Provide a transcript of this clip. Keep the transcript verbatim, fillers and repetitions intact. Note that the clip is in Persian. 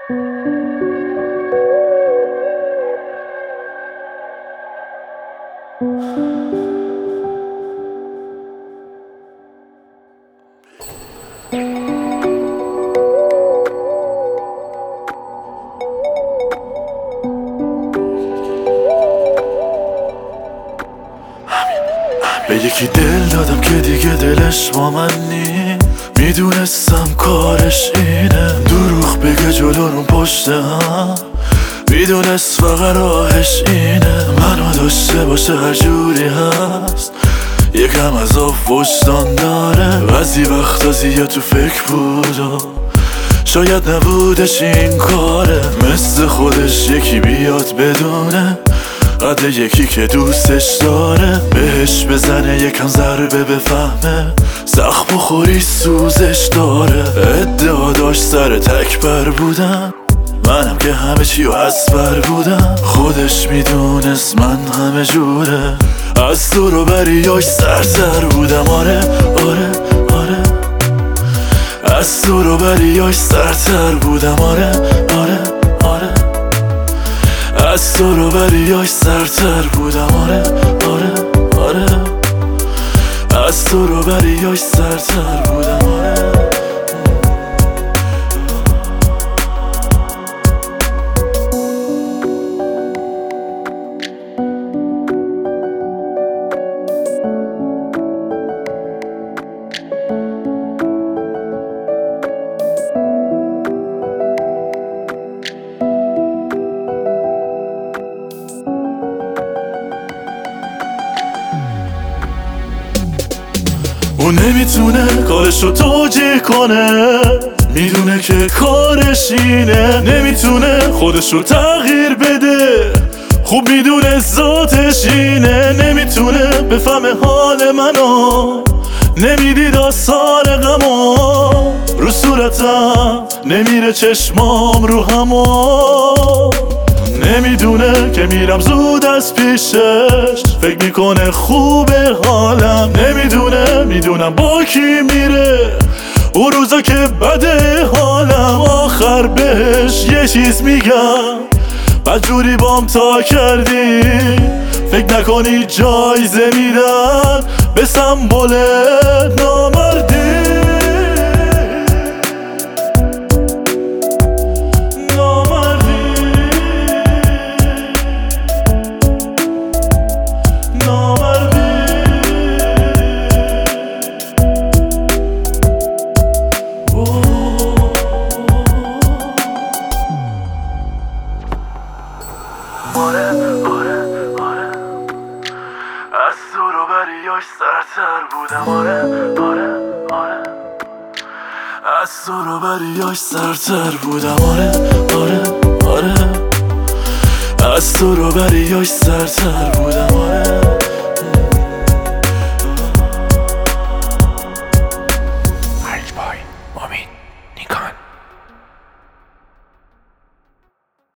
به یکی دل دادم که دیگه دلش با من نی، میدونستم کارش اینه دروغ بگه جلو پشت هم، میدونست فقط راهش اینه منو داشته باشه هر جوری هست، یکم از آف وجدان داره، بعضی وقتا زیاد تو فکر بود و شاید نبودش این کاره، مثل خودش یکی بیاد بدونه قد یکی که دوستش داره، بهش بزنه یکم ضربه بفهمه زخم بخوری سوزش داره، ادعا داشت سر تکبر بودم، منم که همه چیو از بر بودم، خودش میدونست من همه جوره، از دور و بریاش سرتر بودم، آره آره آره از دور و بریاش سرتر بودم، آره آره آره از دور و بریاش سرتر بودم، آره آره آره از دور و بریاش سرتر بودم، آره. اون نمیتونه کارشو توجیه کنه، میدونه که کارش اینه، نمیتونه خودشو تغییر بده، خوب میدونه ذاتش اینه، نمیتونه بفهمه حال منو، نمیدید آثار غما رو صورتم، نمیره چشمام رو همو، نمیدونه که میرم زود از پیشش، فکر میکنه خوبه حالم، نمیدونه میدونم با کی میره اون روزا که بده حالم، آخر بهش یه چیز میگم بدجوری بام تا کردی، فکر نکنی جایزه میدن به سمبل نامردی، آره آره آره از دور و بریاش سرتر بودم، آره آره آره از دور و بریاش سرتر بودم، آره آره آره از دور و بریاش سرتر بودم، آره.